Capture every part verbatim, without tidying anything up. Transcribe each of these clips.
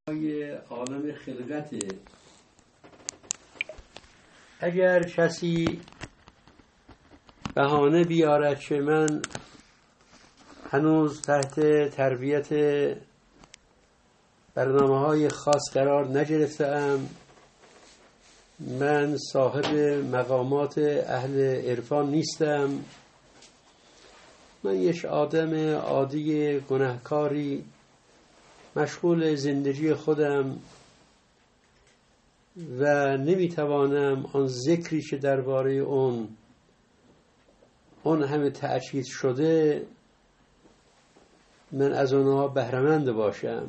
عالم خلقته. اگر کسی بهانه بیارد که من هنوز تحت تربیت برنامه‌های خاص قرار نگرفتم، من صاحب مقامات اهل عرفان نیستم، من یک آدم عادی گناهکاری مشغول زندگی خودم و نمیتوانم آن ذکری که درباره اون اون همه تأکید شده من از اونها بهره‌مند باشم.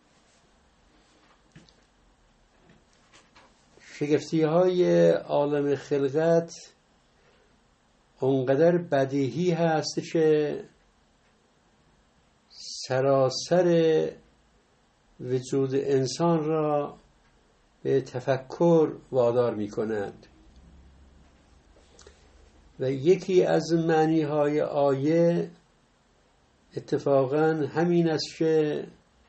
شگفتی های عالم خلقت اونقدر بدیهی هست که سراسر وجود انسان را به تفکر وادار می کند و یکی از معنی های آیه اتفاقا همین است که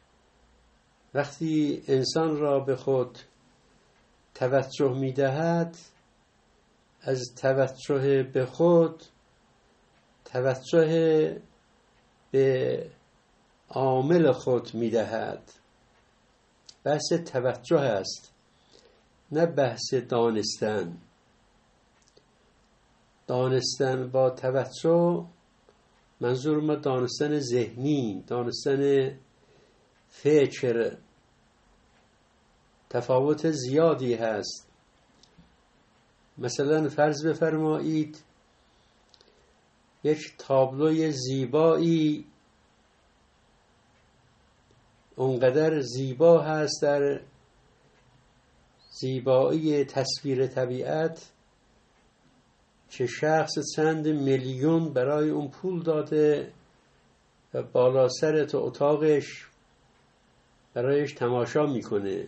وقتی انسان را به خود توجه می دهد، از توجه به خود توجه به عامل خود می دهد. بحث توجه است، نه بحث دانستن. دانستن با توجه منظور ما دانستن ذهنی، دانستن فکر، تفاوت زیادی هست. مثلا فرض بفرمایید یک تابلوی زیبایی اونقدر زیبا هست در زیبایی تصویر طبیعت که شخص چند میلیون برای اون پول داده و بالا سر تو اتاقش برایش تماشا میکنه.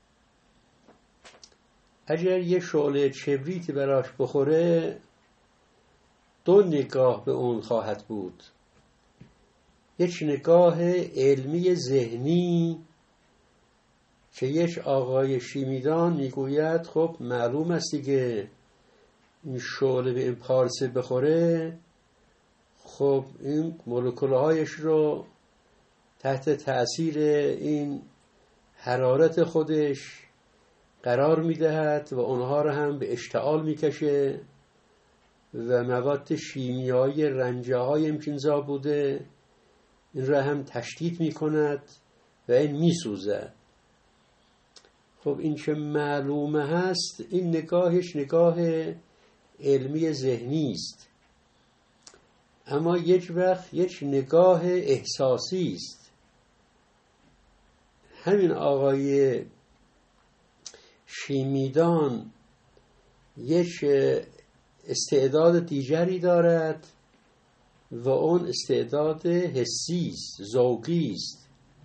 اگر یه شعله کبریت براش بخوره دو نگاه به اون خواهد بود، یک نگاه علمی ذهنی که یک آقای شیمیدان میگوید خب معلوم است دیگه این شعله به این پارسه بخوره خب این مولکولهایش رو تحت تأثیر این حرارت خودش قرار میدهد و اونها رو هم به اشتعال میکشه و مواد شیمیایی رنجه های امکانزا بوده این را هم تشدید میکند و این میسوزد. خب این که معلومه هست این نگاهش نگاه علمی ذهنی است، اما یک وقت یک نگاه احساسی است. همین آقای شیمیدان یک استعداد دیگری دارد و اون استعداد حسی است، ذوقی است.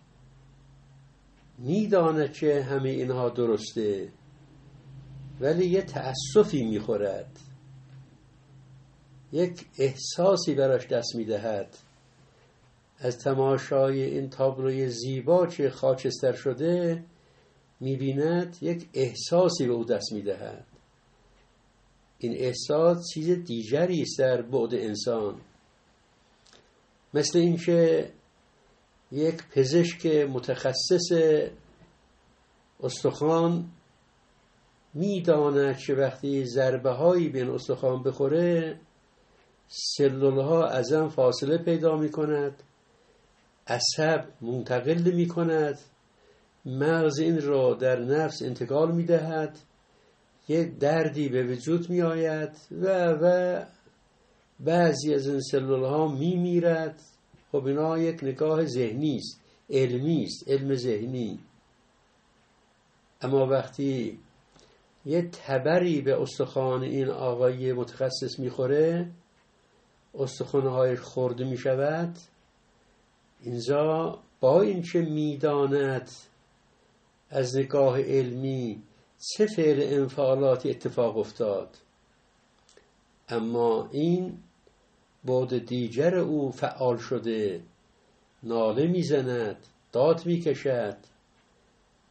میداند که همه اینها درسته ولی یه تأسفی میخورد، یک احساسی براش دست میدهد. از تماشای این تابلوی زیبا که خاکستر شده میبیند یک احساسی به او دست میدهد. این احساس چیز دیگری است در بعد انسان، مثل اینکه یک پزشک متخصص استخوان میداند که وقتی ضربه هایی به این استخوان بخوره سلول ها از هم فاصله پیدا می کند، عصب منتقل می کند، مغز این را در نفس انتقال می دهد، یک دردی به وجود می آید و و بعضی از این سلول ها می میرد. خب اینا یک نگاه ذهنی است، علمی است، علم ذهنی. اما وقتی یه تبری به استخوان این آقای متخصص میخوره، استخوان‌هایش خورده میشود، اینجا با اینکه میداند از نگاه علمی چه فعل انفعالاتی اتفاق افتاد، اما این بعد دیگر او فعال شده، ناله میزند، داد میکشد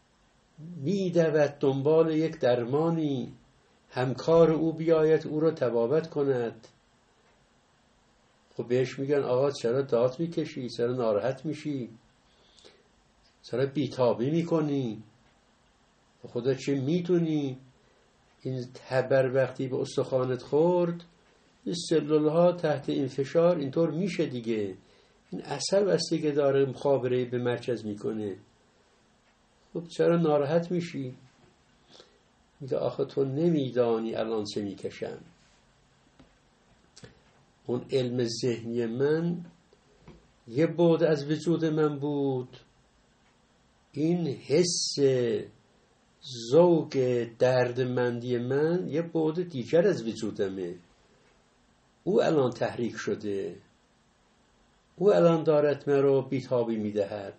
می‌دود دنبال یک درمانی، همکار او بیاید او را طبابت کند. خب بهش میگن آقا چرا داد میکشی؟ چرا ناراحت میشی؟ چرا بیتابی میکنی؟ خدا چه میدونی؟ این تبر وقتی به استخوانت خورد، این سلول ها تحت این فشار اینطور میشه دیگه. این عصب است دیگه داره مخابره به مرکز میکنه. خب چرا ناراحت میشی؟ میگه آخه تو نمیدانی الان چه میکشم. اون علم ذهنی من یه بعد از وجود من بود، این حس ذوق دردمندی من یه بعد دیگر از وجودمه. او الان تحریک شده، او الان دارد من رو بیتابی میدهد.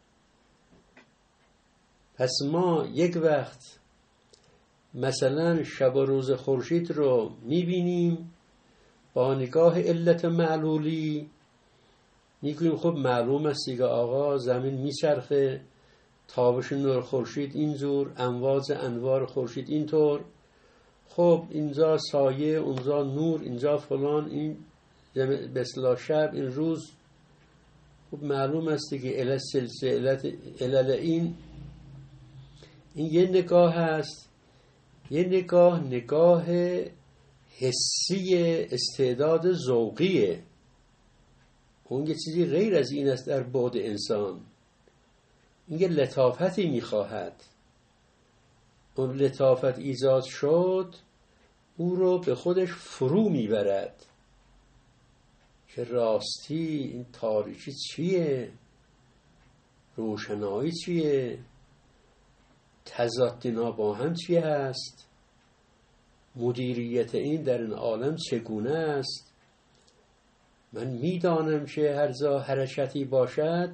پس ما یک وقت مثلا شب و روز خورشید رو میبینیم با نگاه علت معلولی، میگوییم خب معلوم است دیگه آقا، زمین میچرخه، تابش نور خورشید اینجور، امواج انوار خورشید اینطور، خب اینجا سایه، اونجا نور، اینجا فلان، این به اصطلاح شب، این روز. خب معلوم است دیگه علت سلسله علت علل این این یه نگاه هست. یه نگاه نگاه حسی استعداد ذوقیه. اون یه چیزی غیر از این است در بعد انسان. این یه لطافتی میخواهد. اون لطافت ایجاد شد، او رو به خودش فرو میبرد که راستی این تاریکی چیه؟ روشنایی چیه؟ تضاد اینا با هم چیه هست؟ مدیریت این در این عالم چگونه است؟ من میدانم که هر جا حرکتی باشد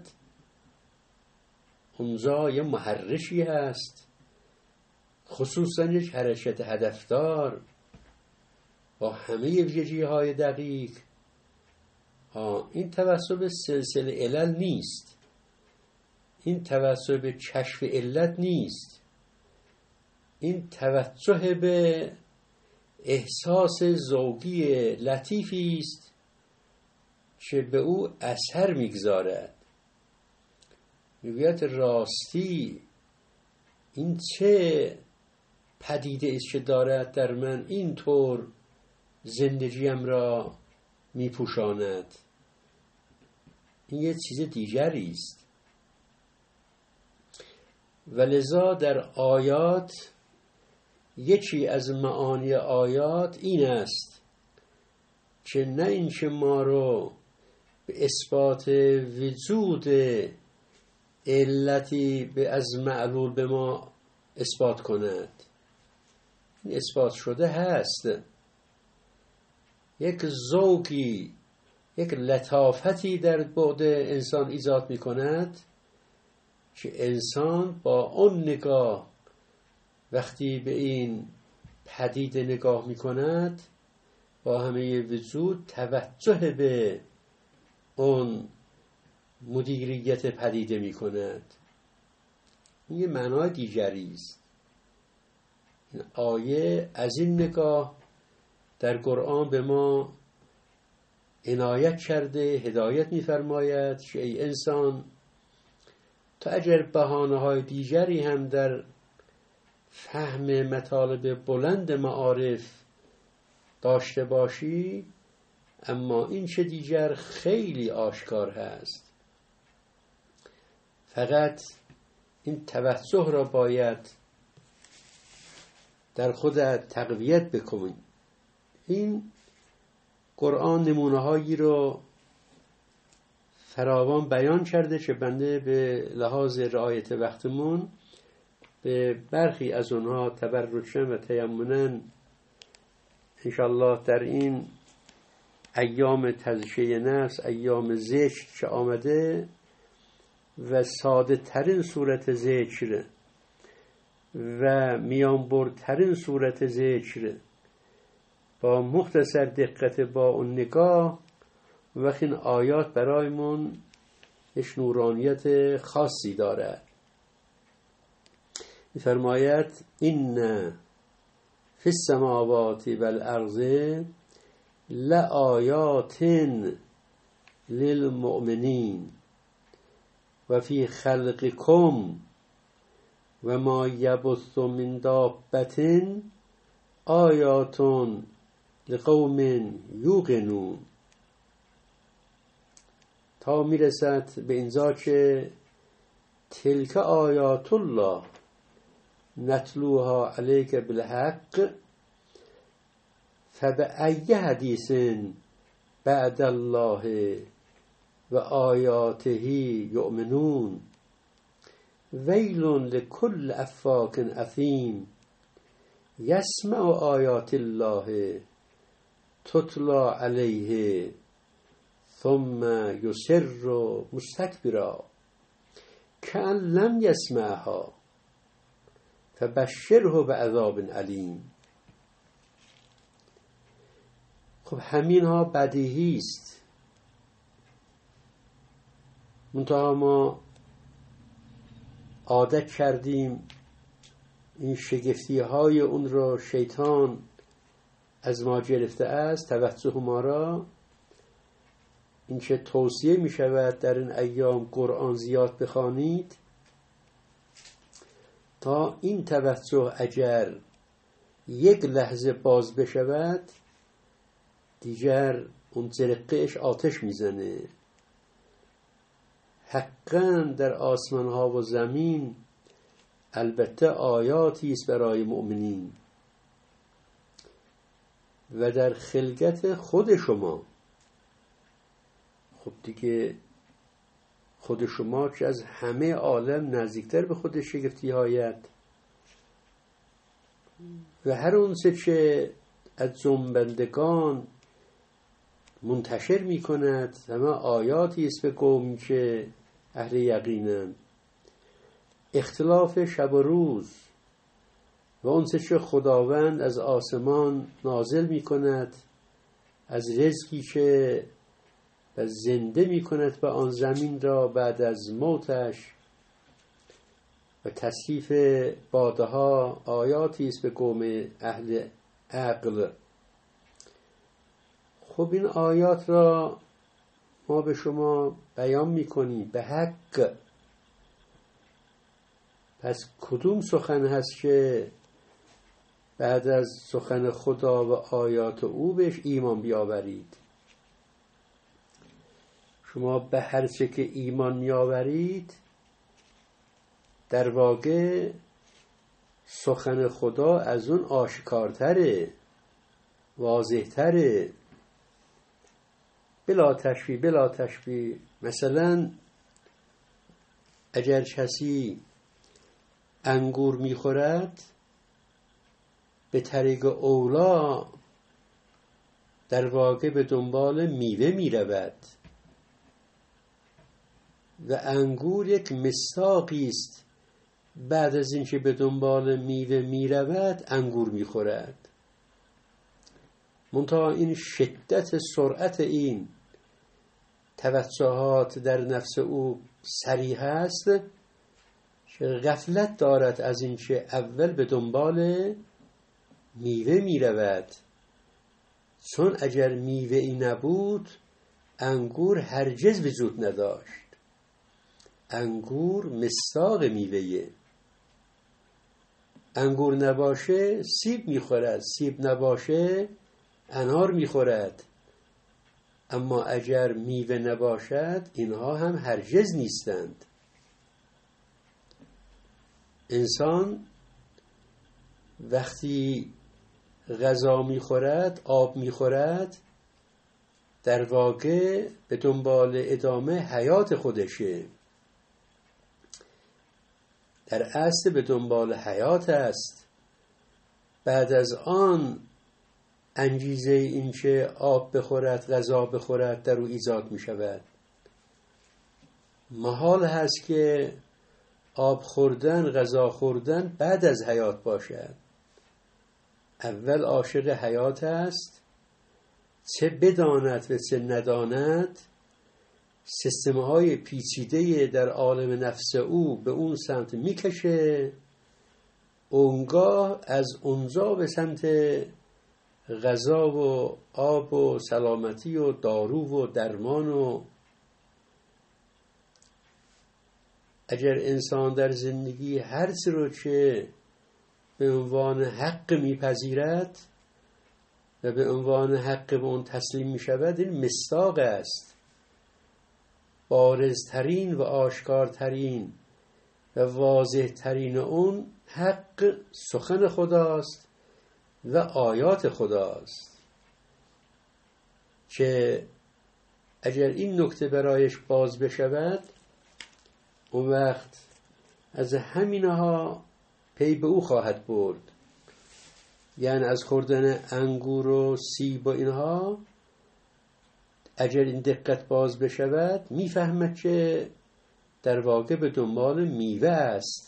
اونجا یه محرشی هست، خصوصا یک حرکت هدفدار با همه ویژگی های دقیق. این توسط به سلسله علل نیست، این توسط به کشف علت نیست، این توجه به احساس ذوقی لطیفی است که به او اثر میگذارد. میگوید راستی این چه پدیده است که دارد در من اینطور زندگیم را میپوشاند؟ این یه چیز دیگری است. ولذا در آیات یکی از معانی آیات این است که نه اینکه ما رو به اثبات وجود علتی به از معلول به ما اثبات کند. این اثبات شده هست. یک ذوقی، یک لطافتی در بعد انسان ایجاد می کند که انسان با اون نگاه وقتی به این پدیده نگاه می کند با همه وجود توجه به اون مدیریت پدیده می کند. این یه معنای دیگری است. این آیه از این نگاه در قرآن به ما عنایت کرده، هدایت می فرماید که ای انسان تا اگر بهانه های دیگری هم در فهم مطالب بلند معارف داشته باشی، اما این چه دیگر خیلی آشکار هست. فقط این توجه را باید در خودت تقویت بکنی. این قرآن نمونه هایی رو فراوان بیان کرده که بنده به لحاظ رعایت وقتمون به برخی از اونها تبرکاً و تیمناً انشاءالله در این ایام تزکیه نفس، ایام ذکر که آمده و ساده ترین صورت ذکر و میانبرترین صورت ذکر با مختصر دقت با اون نگاه وقت این آیات برایمون یک نورانیت خاصی داره. می‌فرماید این فی السماوات والارض لآیات للمؤمنین و فی خلقکم و ما یبث من دابة آیات لقوم یوقنون، تا میرسد به اینجا که تلک آیات الله نتلوها علیک بالحق فبأی حدیث بعد الله و آیاته یؤمنون ویل لکل افاک اثیم یسمع آیات الله تتلی علیه ثم یصر مستکبرا کأن لم یسمعها فبشره بعذاب علیم. خب همین ها بدیهی است، منتها ما عادت کردیم این شگفتی های اون رو شیطان از ما گرفته است. توجه ما را این که توصیه می شود در این ایام قرآن زیاد بخوانید، تا این توجه اگر یک لحظه باز بشود دیگر اون زرقش آتش میزنه. حقا در آسمان ها و زمین البته آیاتی است برای مؤمنین و در خلقت خود شما. خب دیگه خود شما که از همه عالم نزدیکتر به خود شگفتی هایت و هر اونچه که از جنبندگان منتشر می کند همه آیاتی است به قومی که اهل یقینند. اختلاف شب و روز و اونچه که خداوند از آسمان نازل می کند از رزقی که و زنده می کند به آن زمین را بعد از موتش و تصحیف باده ها آیاتی است به قوم اهل عقل. خب این آیات را ما به شما بیان می کنیم به حق. پس کدوم سخن هست که بعد از سخن خدا و آیات او بهش ایمان بیاورید؟ شما به هر چه که ایمان میآورید در واقع سخن خدا از اون آشکارتره، واضحتره، بلا تشبیه بلا تشبیه. مثلا اگر کسی انگور میخورد به طریق اولا در واقع به دنبال میوه میرود و انگور یک مصداقی است. بعد از اینکه به دنبال میوه میرود انگور میخورد. منتها این شدت سرعت این توجهات در نفس او سریع است که غفلت دارد از اینکه اول به دنبال میوه میرود، چون اگر میوه ای نبود انگور هرگز وجود نداشت. انگور مصداق میوه‌ایه. انگور نباشه سیب میخورد، سیب نباشه انار میخورد، اما اگر میوه نباشد اینها هم هرگز نیستند. انسان وقتی غذا میخورد، آب میخورد، در واقع به دنبال ادامه حیات خودشه، در اصل به دنبال حیات است. بعد از آن انگیزه این که آب بخورد، غذا بخورد در او ایجاد می شود. محال هست که آب خوردن، غذا خوردن بعد از حیات باشد. اول عاشق حیات است، چه بداند و چه نداند سیستم‌های پیچیده در عالم نفس او به اون سمت میکشه اونگاه از اونجا به سمت غذا و آب و سلامتی و دارو و درمان و اگر انسان در زندگی هر چیز رو که به عنوان حق میپذیرد و به عنوان حق به اون تسلیم میشود، این مصداق است، بارزترین و آشکارترین و واضحترین اون حق سخن خداست و آیات خداست که اگر این نکته برایش باز بشود، اون وقت از همینها پی به او خواهد برد. یعنی از خوردن انگور و سیب و اینها اگر این دقت باز بشود، میفهمد که در واقع به دنبال میوه است.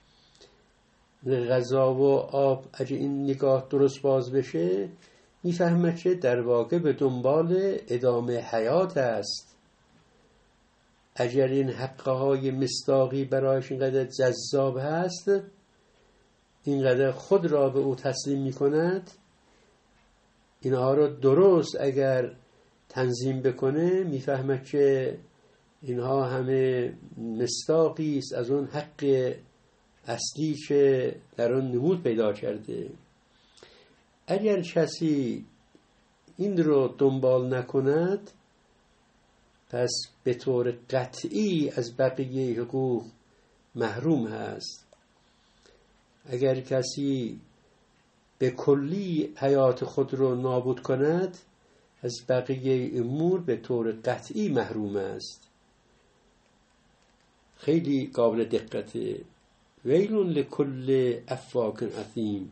غذا و آب اگر این نگاه درست باز بشه، میفهمد که در واقع به دنبال ادامه حیات است. اگر این حقهای مصداقی برایش اینقدر جذاب هست، اینقدر خود را به او تسلیم می کند، اینها را درست اگر تنظیم بکنه، میفهمد که اینها همه مصداقی است از اون حق اصلی که در آن نمود پیدا کرده. اگر کسی این رو دنبال نکند، پس به طور قطعی از بقیه حقوق محروم هست. اگر کسی به کلی حیات خود رو نابود کند، از بقیه امور به طور قطعی محروم است. خیلی قابل دقته. ویلون لکل افاک اثیم،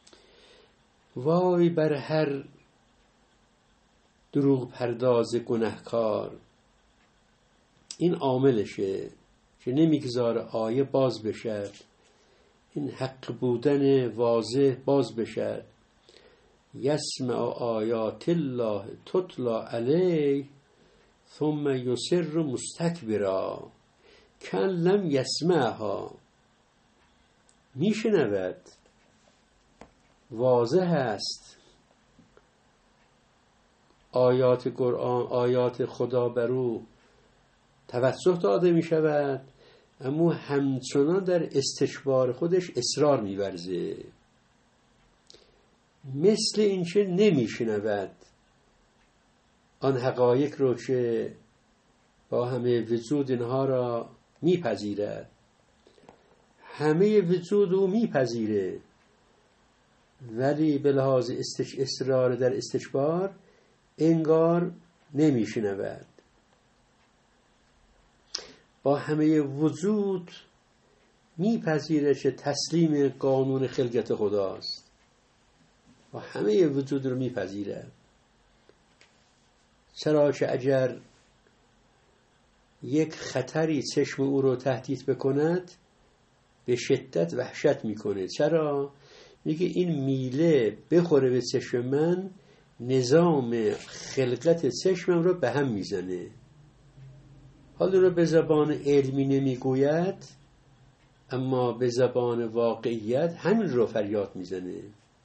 وای بر هر دروغ پرداز گناهکار. این عاملشه که نمیگذاره آیه باز بشه، این حق بودن واضح باز بشه. یسمع آیات الله تتلا علیه ثم یصر مستکبرا کأن لم یسمعها. میشنود، واضح است، آیات قرآن، آیات خدا بر او توجه داده می شود، اما همچنان در استکبار خودش اصرار می ورزه، مثل اینکه نمی شنود آن حقایق رو که با همه وجود اینها را می پذیرد. همه وجود او می پذیره، ولی به لحاظ اصرار در استکبار انگار نمی شنود. با همه وجود میپذیره که تسلیم قانون خلقت خداست، با همه وجود رو میپذیره. چرا که اگر یک خطری چشم او رو تهدید بکند، به شدت وحشت میکنه. چرا؟ میگه این میله بخوره به چشم من، نظام خلقت چشمم رو به هم میزنه. حالا رو به زبان علمی نمیگوید، اما به زبان واقعیت همین رو فریاد میزنه.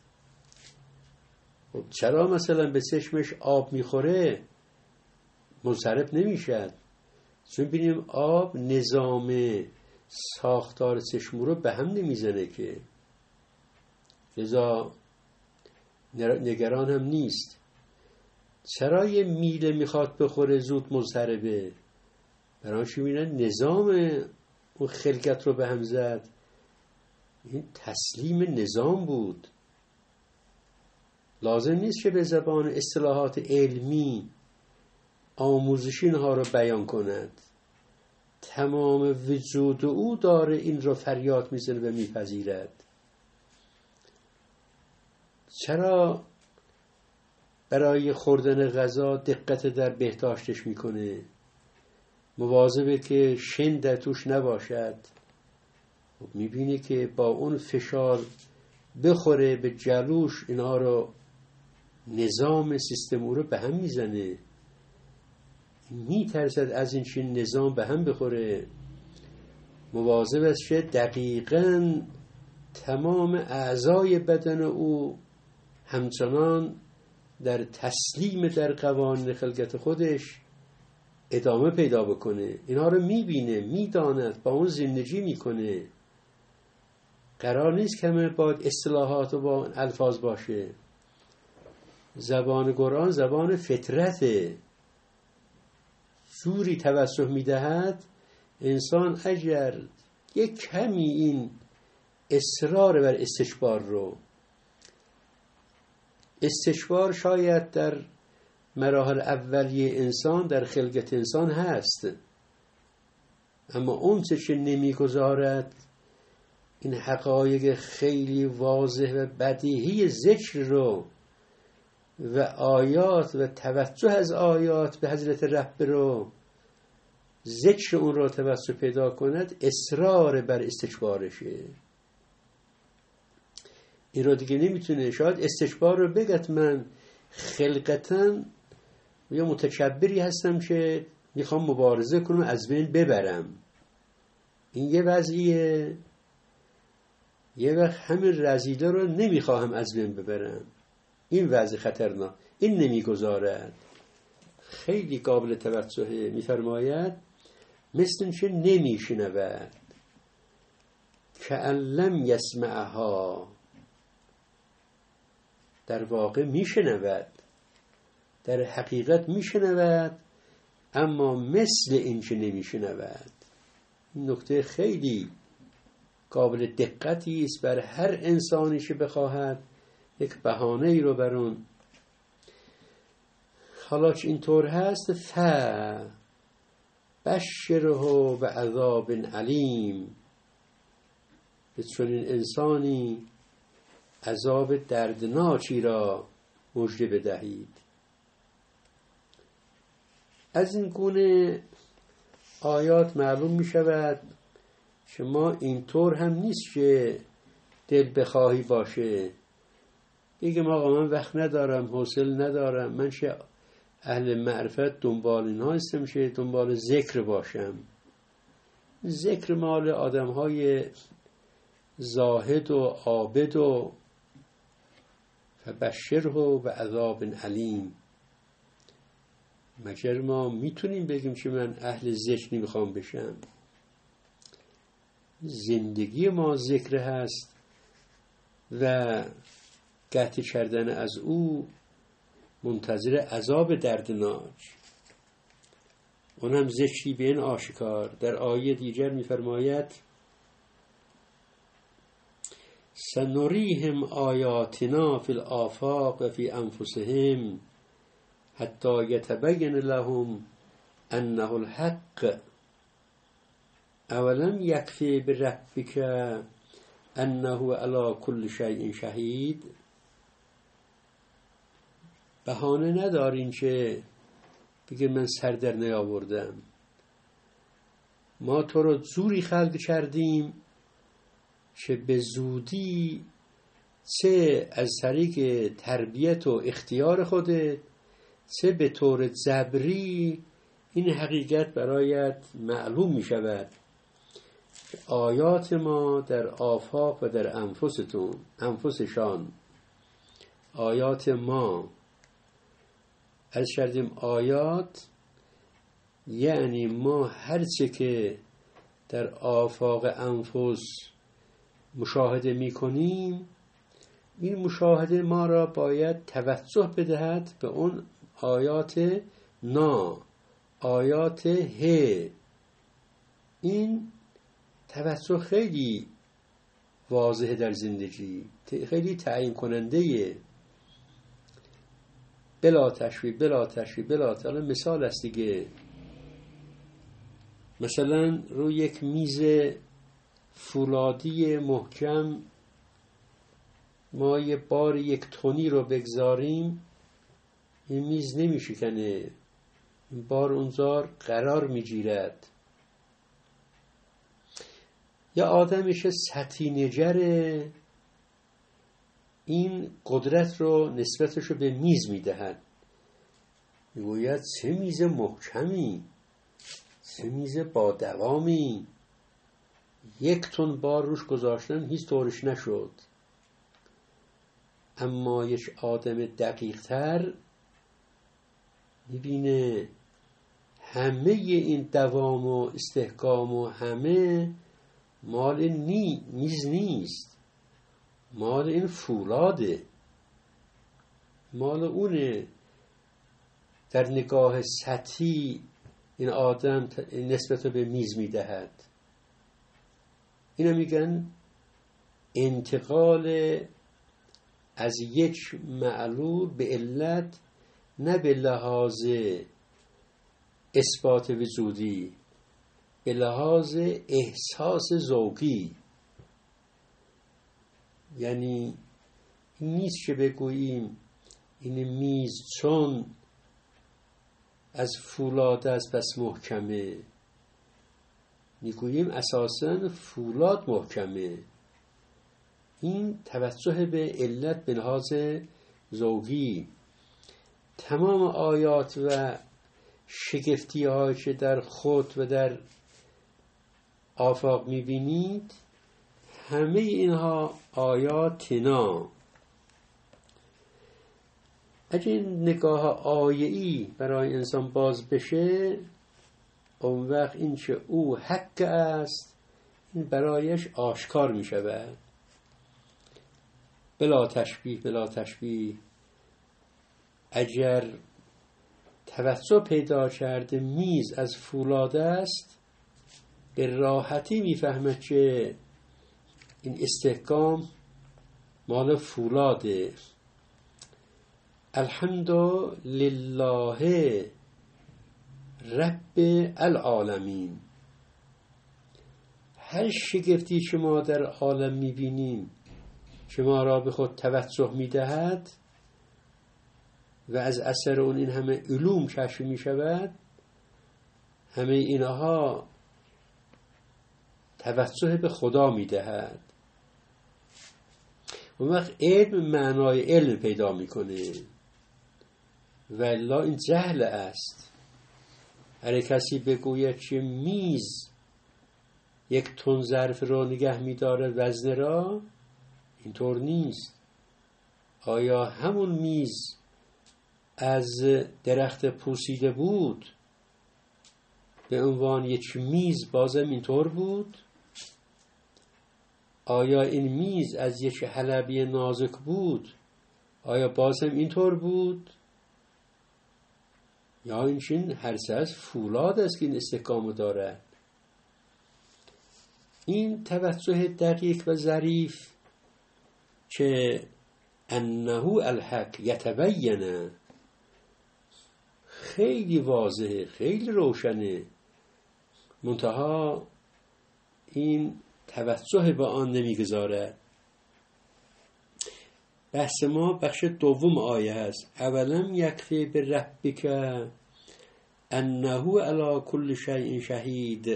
خب چرا مثلا به چشمش آب میخوره منصرف نمیشد؟ چون ببینیم آب نظام ساختار چشم رو به هم نمیزنه که، لذا نگران هم نیست. چرا یه میله میخواد بخوره زود مضطربه؟ برایش میبینن نظام اون خلقت رو به هم زد. این تسلیم نظام بود. لازم نیست که به زبان اصطلاحات علمی آموزشی اینها رو بیان کند. تمام وجود او داره این رو فریاد میزنه و میپذیرد. چرا برای خوردن غذا دقت در بهداشتش میکنه؟ مواظبه که شن در توش نباشد. میبینی که با اون فشار بخوره به جلوش، اینها رو نظام سیستم او رو به هم میزنه. میترسد از این چین نظام به هم بخوره. مواظب است که دقیقاً تمام اعضای بدن او همچنان در تسلیم در قوانین خلقت خودش ادامه پیدا بکنه. اینها رو میبینه، میداند، با اون زندگی میکنه. قرار نیست که همه باید اصطلاحات و با الفاظ باشه. زبان قرآن زبان فطرته. زوری توسط میدهد انسان اگر یک کمی این اصرار بر استشبار رو، استشبار شاید در مراحل اولیه انسان در خلقت انسان هست، اما اون چه نمیگذارد این حقایق خیلی واضح و بدیهی ذکر رو و آیات و توجه از آیات به حضرت رب رو، ذکر اون رو توسط پیدا کند، اصرار بر استشبارشه. این رو دیگه نمیتونه. شاید استشبار رو بگت من خلقتاً یا متکبری هستم که میخوام مبارزه کنم از بین ببرم. این یه وضعیه. یه وقت همین رذیله رو نمیخواهم از بین ببرم. این وضع خطرناک. این نمیگذارد. خیلی قابل توجهه. میفرماید مثل اینکه نمیشنود، کأن لم یسمعها. در واقع میشنود، در حقیقت میشنود، اما مثل این که نمیشنود. این نکته خیلی قابل دقتی است بر هر انسانی که بخواهد یک بهانه ای رو بر اون. حالا که اینطور هست، ف بشره بعذاب علیم، به چنین انسانی عذاب دردناکی را مژده بدهید. از این گونه آیات معلوم می شود که ما اینطور هم نیست که دل بخواهی باشه بگم آقا من وقت ندارم، حوصله ندارم، من چه اهل معرفت دنبال اینها هستم که دنبال ذکر باشم. ذکر مال آدم های زاهد و عابد و فبشره و عذاب علیم. مگر ما میتونیم بگیم که من اهل ذکر نمیخوام بشم؟ زندگی ما ذکر هست و قطع کردن از او منتظر عذاب دردناک. اونم ذکری به این آشکار. در آیه دیگر میفرماید سنریهم آیاتنا فی الآفاق و فی انفسهم حتی یتبین لهم انه الحق اولم یکفی بربک انه علی کل شیء شهید. بهانه ندارین که بگه من سر در نیاوردم. ما تو رو زوری خلق کردیم که به زودی چه از طریق تربیت و اختیار خودت چه به طور جبری این حقیقت برایت معلوم می شود. آیات ما در آفاق و در انفستون انفسشان آیات ما از شردیم آیات یعنی ما هرچه که در آفاق انفس مشاهده می کنیم این مشاهده ما را باید توجه بدهد به اون آیات نا، آیات ه. این توجه خیلی واضحه در زندگی، خیلی تعیین کننده. بلا تشبیه بلا تشبیه بلا تشبیه. مثال است دیگه. مثلا روی یک میز فولادی محکم ما یه بار یک تونی رو بگذاریم این میز نمیشکنه، این بار اونجا قرار میگیرد. یا آدمش سطحی‌نگره این قدرت رو نسبتش رو به میز میدهد، میگوید چه میز محکمی، چه میز با دوامی، یک تن بار روش گذاشتن هیچ طورش نشد. اما یک آدم دقیق تر میبینه همه این دوام و استحکام و همه مال نی میز نیست، مال این فولاده، مال اونه. در نگاه سطحی این آدم نسبت به میز میدهد. اینو میگن انتقال از یک معلول به علت، نه به لحاظ اثبات وجودی، به لحاظ احساس ذوقی. یعنی این نیست که بگوییم این میز چون از فولاد است پس محکمه. میگوییم اساساً فولاد محکمه. این توجه به علت به لحاظ ذوقی. تمام آیات و شگفتی هایی که در خود و در آفاق میبینید، همه اینها آیات تنا. اگه نگاه آیه‌ای برای انسان باز بشه، اون وقت این که او حق است این برایش آشکار می شود. بلا تشبیه بلا تشبیه. اگر توسع پیدا کرده میز از فولاد است، به راحتی میفهمد که این استحکام مال فولاده. الحمد لله رب العالمین. هر شگفتی که ما در عالم میبینیم که ما را به خود توجه میدهد و از اثر اون این همه علوم کشف میشود، همه اینها توجه به خدا میدهد. اون وقت علم معنای علم پیدا میکنه. والا این جهل است. هر کسی بگوید که میز یک تن ظرف را نگه میداره وزن را، اینطور نیست. آیا همون میز از درخت پوسیده بود به عنوان یک میز بازم اینطور بود؟ آیا این میز از یک حلبی نازک بود آیا بازم اینطور بود؟ یا اینچین هر سه از فولاد است که این استحکام دارد. این توجه دقیق و ظریف که انه الحق یتبینه خیلی واضحه، خیلی روشنه، منتها این توجه به آن نمیگذارد. بحث ما بخش دوم آیه هست. اولم یکفی بربک انه علی کل شیء شهید.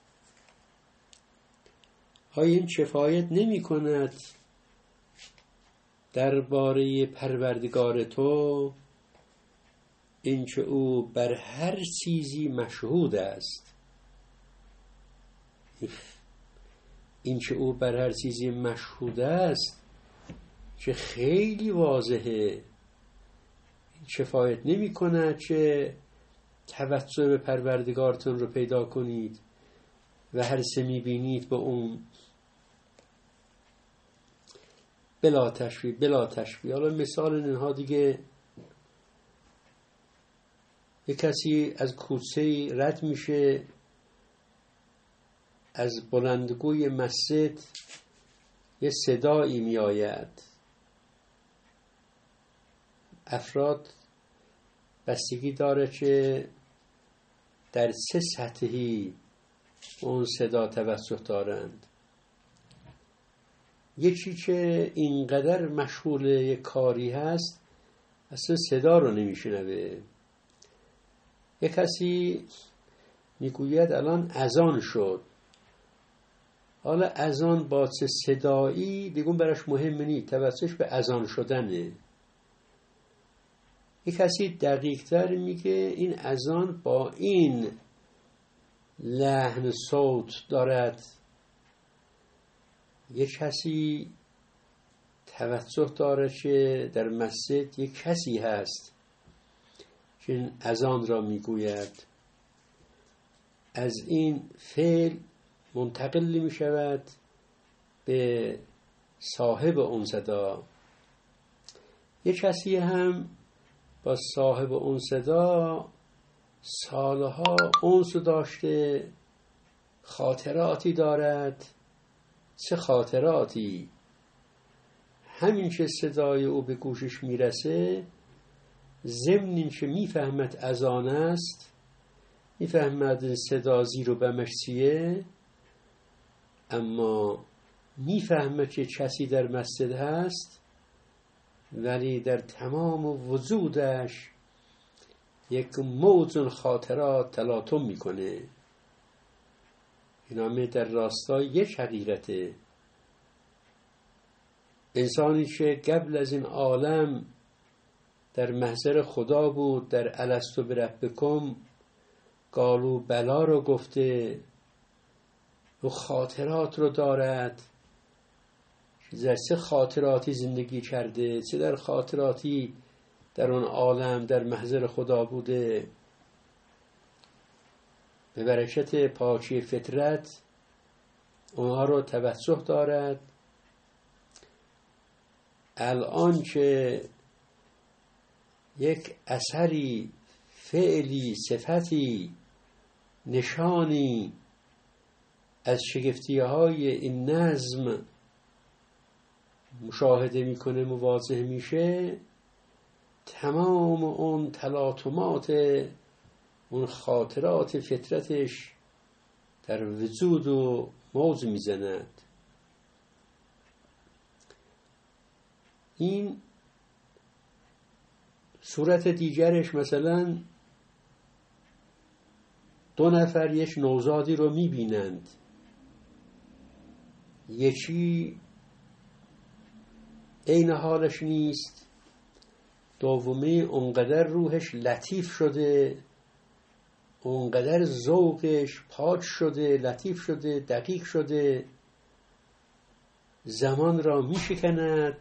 آیا این کفایت نمی کند درباره پروردگار تو این که او بر هر چیزی مشهود است؟ این که او بر هر چیزی مشهود است که خیلی واضحه. کفایت نمی کند که توجه به پروردگارتون رو پیدا کنید و هر چه می بینید به اون بلا تشبیه بلا تشبیه. حالا مثال اینها دیگه، یک کسی از کوچه رد میشه، از بلندگوی مسجد یه صدایی می آید. افراد بستگی داره که در چه سطحی اون صدا توجه دارند. یکی که اینقدر مشغول یک کاری هست اصلا صدا رو نمیشنوه. یک کسی میگوید الان اذان شد، حالا اذان با چه صدایی بگون براش مهم نیست، توجهش به اذان شدنه. یک کسی دقیق تر میگه این اذان با این لحن صوت دارد یک کسی توجه داره که در مسجد یک کسی هست که اذان را میگوید، از این فعل منتقل می شود به صاحب اون صدا. یک کسی هم با صاحب اون صدا سالها انس داشته، خاطراتی دارد. چه خاطراتی؟ همین که صدای او به گوشش میرسه، ضمن این که میفهمد اذان است، میفهمد صدا زیر و بمش چیه، اما میفهمد که کسی در مسجد هست، ولی در تمام وجودش یک موج خاطرات تلاطم میکنه. این همه در راستای یک حقیقته. انسانی که قبل از این عالم در محضر خدا بود، در الستو بربکم قالوا بلا رو گفته و خاطرات رو دارد، در چه خاطراتی زندگی کرده، چه در خاطراتی در اون عالم در محضر خدا بوده. به برکت پاکی فطرت اونها رو توجه دارد. الان که یک اثری، فعلی، صفتی، نشانی از شگفتی‌های این نظم مشاهده میکنه، مواجه میشه، تمام اون تلاطمات، اون خاطرات فطرتش در وجود و موج میزند. این صورت دیگرش مثلا دو نفر یک نوزادی رو میبینند، یکی عین حالش نیست، دومی اونقدر روحش لطیف شده، اونقدر ذوقش پاک شده، لطیف شده، دقیق شده، زمان را میشکند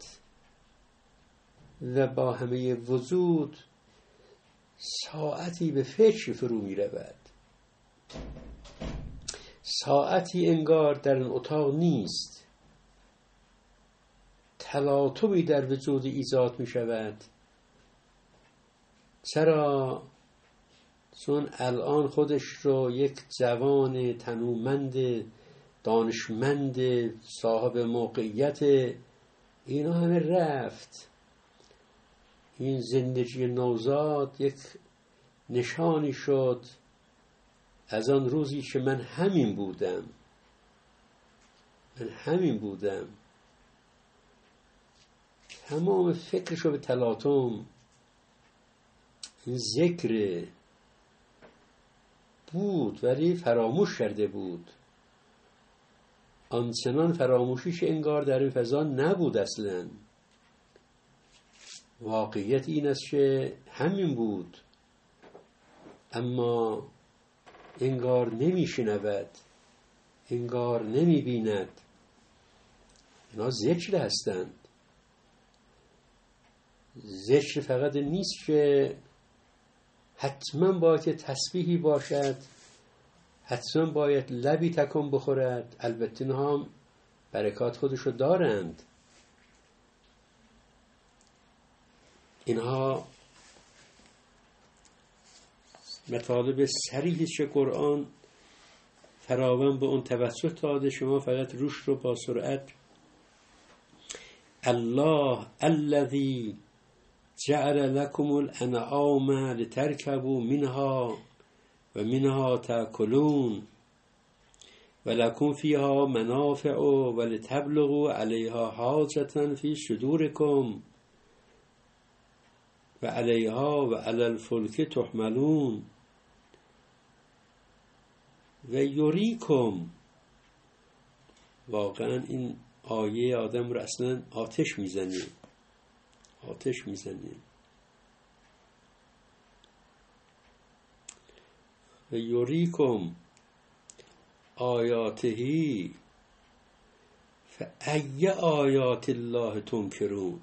و با همه وجود ساعتی به فکر فرو می رود. ساعتی انگار در این اتاق نیست، تلاطمی در وجود ایجاد می شود. چرا؟ چون الان خودش رو یک جوان تنومند، دانشمند، صاحب موقعیت، اینا همه رفت. این زندگی نوزاد یک نشانی شد از آن روزی که من همین بودم، من همین بودم. تمام فکرشو به تلاطم، این ذکر بود ولی فراموش کرده بود. آنچنان فراموشیش انگار در این فضا نبود اصلا. واقعیت این است که همین بود، اما انگار نمیشنود، انگار نمیبیند. اینا ذکر هستند. ذکر فقط نیست که حتما باید تسبیحی باشد، حتما باید لبی تکون بخورد. البته اینها هم برکات خودشو دارند. اینها مطالب صریحی که قرآن فراوان به اون توجه داده، شما فقط روش رو با سرعت. الله الذی جعل لكم الانعام لتركبوا منها و منها تأكلون ولكم فيها منافع ولتبلغوا عليها حاجة في صدوركم و علیها و علی الفلک تحملون و یریکم. واقعا این آیه آدم رو اصلا آتش میزنه، آتش میزنه. و یریکم آیاتهی فأی آیات الله تنکرون،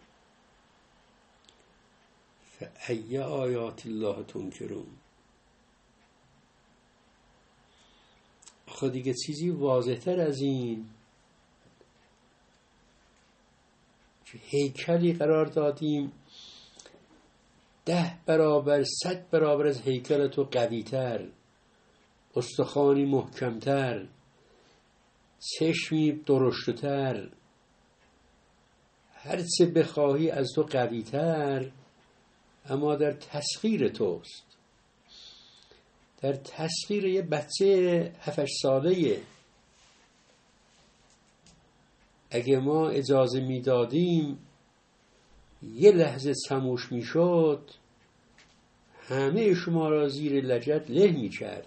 فأی آیات الله تنکرون. آخه دیگه چیزی واضح‌تر از این که هیکلی قرار دادیم ده برابر صد برابر از هیکل تو قوی‌تر، استخوانی محکم‌تر، چشمی درشت‌تر، هر چه بخواهی از تو قوی‌تر، اما در تسخیر توست، در تسخیر یه بچه هفت ساله. اگه ما اجازه میدادیم یه لحظه خاموش میشد، همه شما را زیر لجد له میکرد،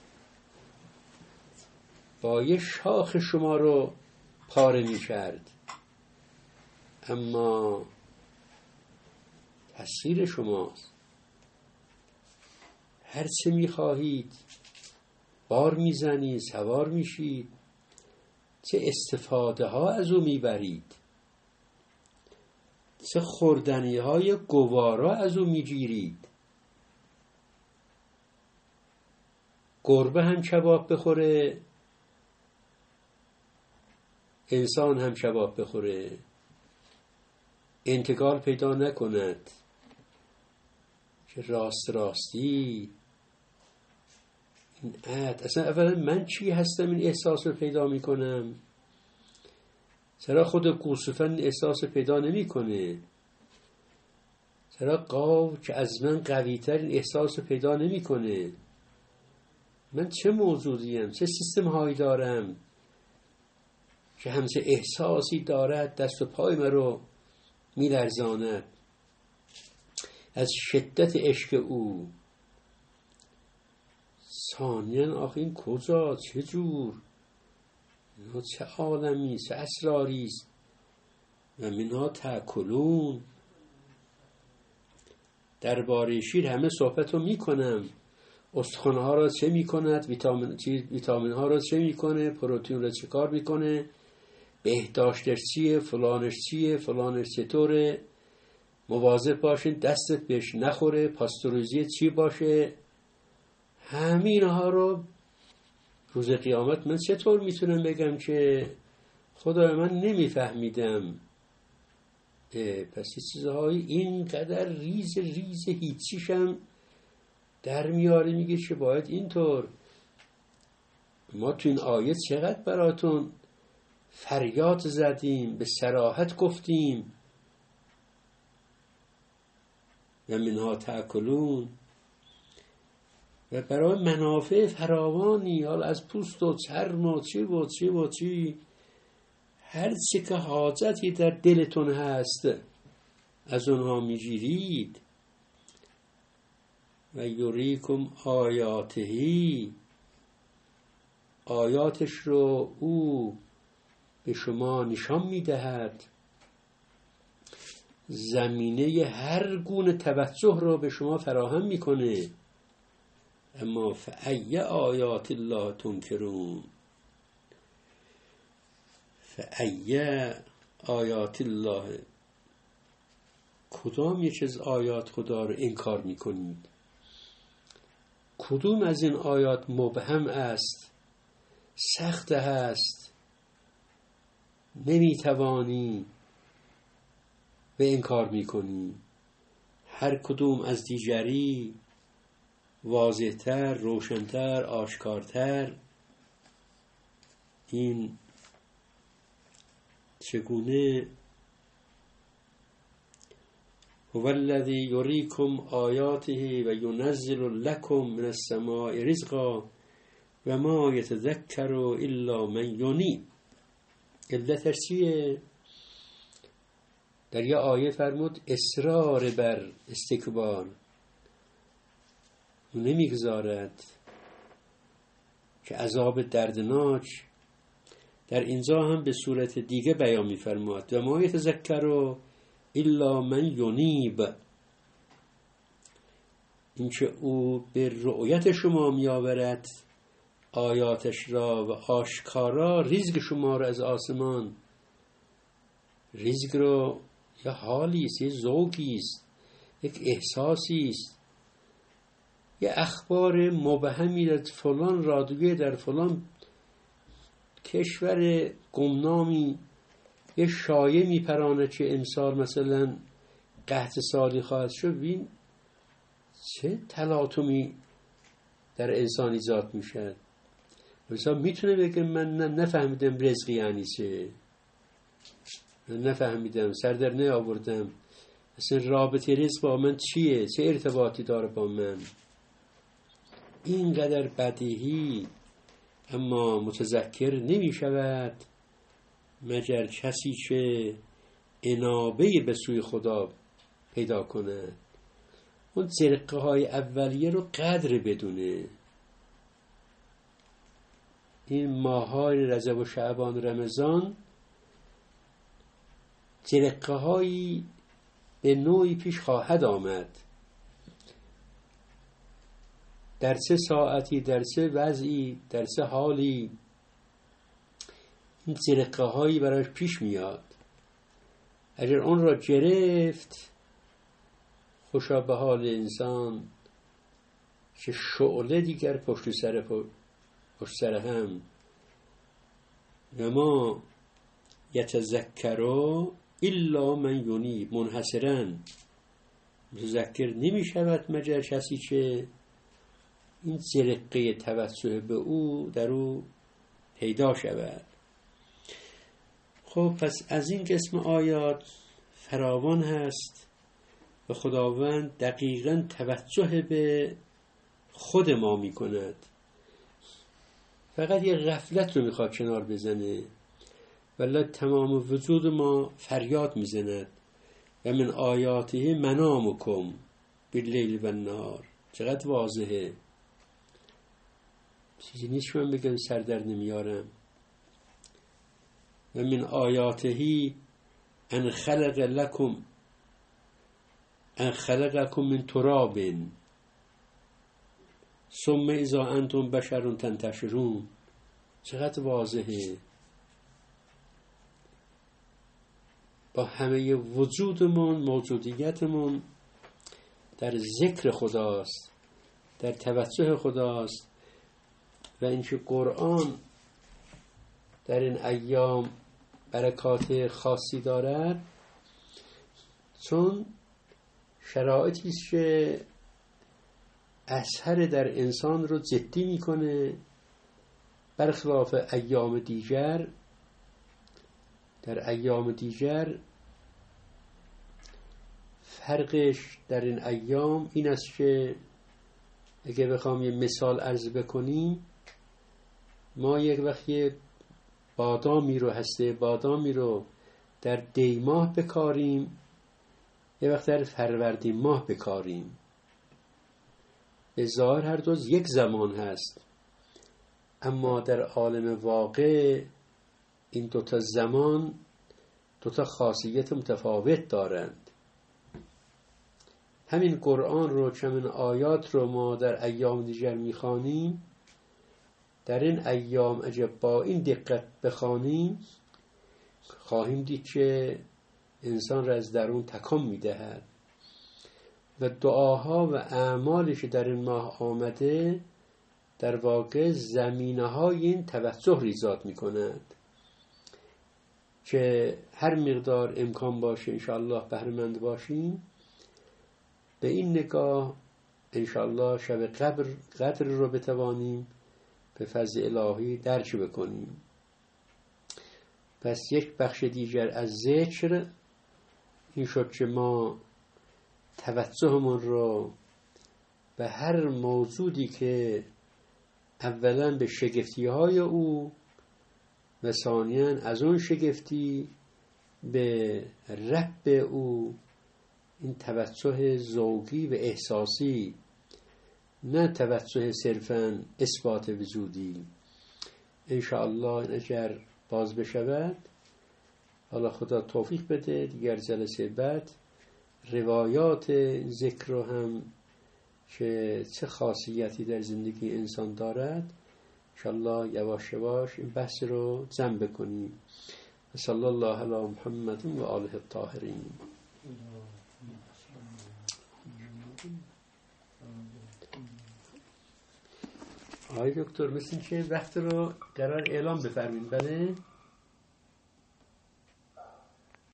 با یه شاخ شما رو پاره میکرد. اما تسخیر شماست، هر چه میخواهید بار میزنید، سوار میشید، چه استفاده ها از او میبرید، چه خوردنی های گوارا از او میگیرید. گربه هم کباب بخوره، انسان هم کباب بخوره، انتقال پیدا نکند که راست راستی این عد. اصلا اولا من چی هستم این احساس رو پیدا میکنم؟ چرا خود گوسفند احساس پیدا نمیکنه؟ چرا گاو که از من قوی‌تر این احساس پیدا نمیکنه؟ من چه موجودیم؟ چه سیستم هایی دارم که همچه احساسی دارد دست و پای من رو میلرزاند از شدت عشق او؟ ثانیاً آخه این کجا، چه جور، چه عالمی، چه اسراری است؟ و منها تأکلون. درباره شیر همه صحبت رو میکنم، استخوان‌ها را چه میکند، ویتامین ویتامین ها را چه میکنه، پروتئین را چه کار میکنه، بهداشتش چیه، فلانش چیه، فلانش چطوره، مواظب باشین دستت بهش نخوره، پاستوریزی چی باشه. همین ها رو روز قیامت من چطور میتونم بگم که خدای من نمیفهمیدم؟ پس چیزهای اینقدر ریز ریز هیچیشم در میاره، میگه که باید اینطور. ما تو این آیه چقدر براتون فریاد زدیم، به صراحت گفتیم و منها تأکلون، و برای منافع فراوانی، حال از پوست و چرم و چی و چی و چی، هر چی که حاجتی در دلتون هست از اونها میگیرید. و یریکم آیاتهی، آیاتش رو او به شما نشان میدهد، زمینه هر گونه توجه رو به شما فراهم میکنه. اما فأی آیات الله تنکرون، فأی آیات الله، کدام یک از آیات خدا رو انکار میکنید؟ کدوم از این آیات مبهم است، سخت هست، نمیتوانی و انکار میکنی؟ هر کدوم از دیگری واضح‌تر، روشن‌تر، آشکارتر. این چگونه؟ هو الذی یریکم آیاته و ینزل لکم من السماء رزقا و ما یتذکر الا من ینیب. علتش چیه؟ در یه آیه فرمود اصرار بر استکبار، نمیگذارد که عذاب دردناک در اینجا هم به صورت دیگه بیان می‌فرماد و ما یتذکر الا من ینیب، این که او به رؤیت شما میآورد آیاتش را و آشکارا رزق شما را از آسمان رزق رو یه حالی است، یه ذوقی است، یک احساسی است، یه اخبار مبهمی در فلان رادیوی در فلان کشور گمنامی یه شایعه میپرانه که امسال مثلا قحط سالی خواهد شد. ببین چه تلاطمی در انسان ایجاد میشه. مثلا میتونه بگه من نفهمیدم رزق یعنی چه، نفهمیدم، سر در نیاوردم، اصلا رابطه رزق با من چیه، چه ارتباطی داره با من. اینقدر بدیهی اما متذکر نمی شود مگر کسی که انابه به سوی خدا پیدا کنه، اون جرقه های اولیه رو قدر بدونه. این ماهای رجب و شعبان و رمضان جرقه هایی به نوعی پیش خواهد آمد، در چه ساعتی، در چه وضعی، در چه حالی این جرقه هایی برایش پیش میاد. اگر اون را گرفت خوشا به حال انسان که شعله دیگر پشت سر پشت سر هم. نما یتذکروا الا من یونیب، منحصرا متذکر نمی شود مگر کسی که این جرقه توجه به او در او پیدا شود. خب پس از این قسم آیات فراوان هست و خداوند دقیقاً توجه به خود ما می کند. فقط یه غفلت رو میخواد کنار بزنه، ولی تمام وجود ما فریاد میزند و من آیاته منامکم باللیل و النهار. چقدر واضحه، چیزی نیست من بگم سر در نمیارم. و من آیاته ان خلق لکم ان خلقکم من تراب ثم اذا انتم بشر تنتشرون. چقدر واضحه، با همه وجودمون، موجودیتمون در ذکر خداست، در توجه خداست. و اینکه قرآن در این ایام برکات خاصی دارد چون شرایطی است که اثر در انسان رو جدی میکنه، برخلاف ایام دیگر. در ایام دیگر فرقش در این ایام این است که اگه بخوام یه مثال عرض بکنیم، ما یک وقت یه بادامی رو، هسته بادامی رو در دی ماه بکاریم، یه وقت در فروردین ماه بکاریم. به ظاهر هر دو یک زمان هست، اما در عالم واقع این دوتا زمان دوتا خاصیت متفاوت دارند. همین قرآن رو، چمن آیات رو ما در ایام دیگر میخوانیم، در این ایام اگه با این دقت بخوانیم خواهیم دید که انسان را از درون تکان میدهد و دعاها و اعمالی که در این ماه آمده در واقع زمینه های این توجه را ایجاد می کند که هر مقدار امکان باشه انشاءالله بهره‌مند باشیم. به این نگاه انشاءالله شب قدر, قدر رو بتوانیم به فضل الهی درک بکنیم. پس یک بخش دیگر از ذکر این شد که ما توجهمون رو به هر موجودی که اولا به شگفتی های او و ثانیاً از اون شگفتی به رب او، این توجه ذوقی و احساسی، نه توجه صرفاً اثبات وجودی. انشاءالله اگر باز بشود، حالا خدا توفیق بده، دیگر جلسه بعد روایات ذکر رو هم که چه خاصیتی در زندگی انسان دارد انشاءالله یواش یواش این بحث رو جمع بکنیم. صلی الله علی محمد و آله الطاهرین. آقای دکتر مثل که وقت رو قرار اعلام بفرمین. بله